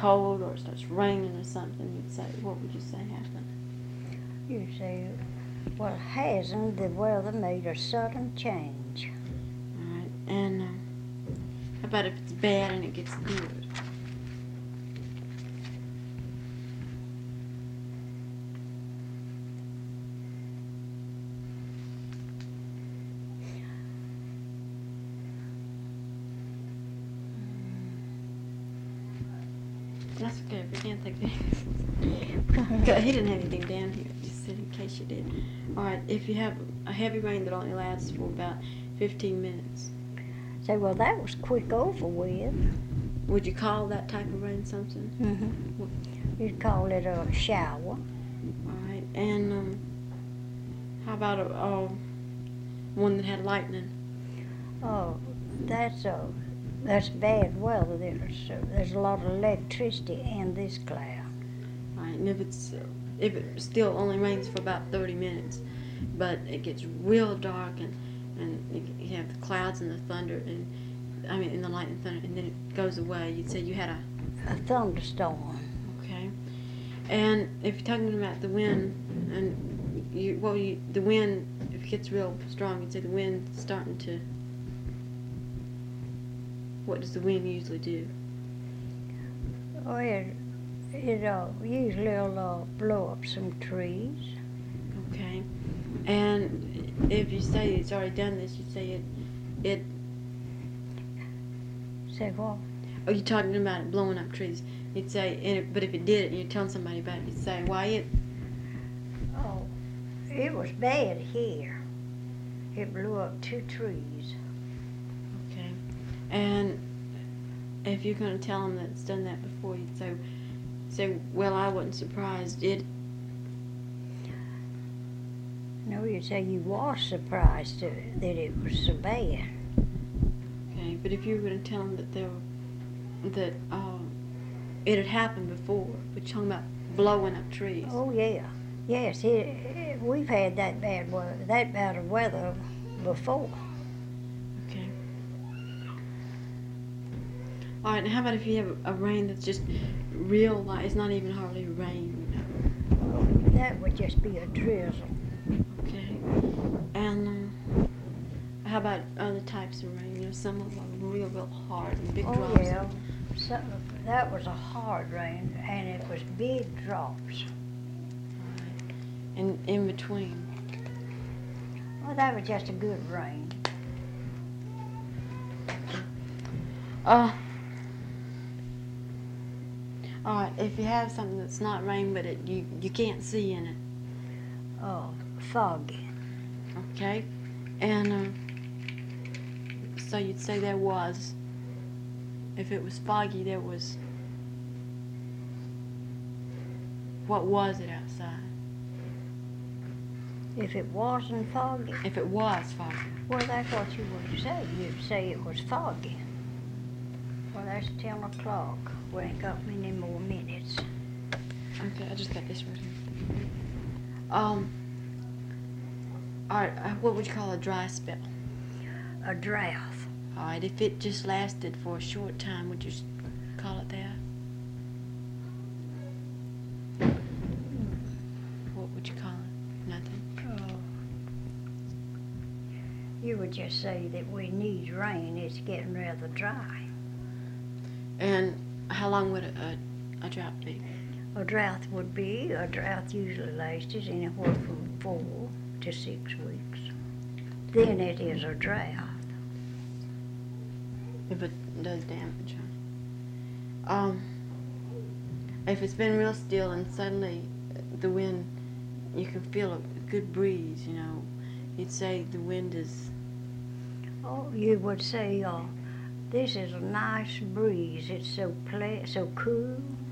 cold or it starts raining or something, you'd say, what would you say happened? You say, well, hasn't the weather made a sudden change? All right, and how about if it's bad and it gets good? That's okay if you can't think of anything. He didn't have anything down here, just said in case you did. Alright, if you have a heavy rain that only lasts for about 15 minutes, Say, well, that was quick over with. would you call that type of rain something? Mm-hmm. You'd call it a shower. Alright, and how about a one that had lightning? Oh, that's bad weather. There's a lot of electricity in this cloud. Alright, and if it still only rains for about 30 minutes, but it gets real dark and you have the clouds and the thunder and the lightning and thunder, and then it goes away, you'd say you had A thunderstorm. okay. And if you're talking about the wind, and the wind, if it gets real strong, you'd say the wind's starting to. What does the wind usually do? Oh, it usually will blow up some trees. Okay. And if you say it's already done this, you say it. Say what? Oh, you're talking about it blowing up trees. You'd say, but if it did it, and you're telling somebody about it, you'd say, why it. Oh, it was bad here. It blew up 2 trees. Okay. And if you're going to tell them that it's done that before, you'd say, well, I wasn't surprised. No, you'd say you was surprised that it was so bad. Okay, but if you were going to tell them that it had happened before, but you're talking about blowing up trees. Oh yeah, yes. We've had that bad weather before. Okay. All right. Now, how about if you have a rain that's just real light? It's not even hardly rain. Oh, that would just be a drizzle. Okay. And how about other types of rain? Some of them are real hard and big drops. Oh yeah. That was a hard rain, and it was big drops. Right. And in between. Well, that was just a good rain. All right. If you have something that's not rain, but you can't see in it. Oh, foggy. Okay. And so you'd say there was. If it was foggy, there was. What was it outside? If it wasn't foggy, If it was foggy. well, that's what you would say. You'd say it was foggy. Well, that's 10 o'clock. We ain't got many more minutes. Okay, I just got this right here. All right, what would you call a dry spell? A drought. All right, if it just lasted for a short time, would you call it that? What would you call it? Nothing? You would just say that we need rain. It's getting rather dry. And how long would a drought be? A drought usually lasts anywhere from 4 to 6 weeks. Then it is a drought. If it does damage, huh? If it's been real still and suddenly the wind, you can feel a good breeze, you'd say the wind is. Oh, you would say, this is a nice breeze. It's so cool.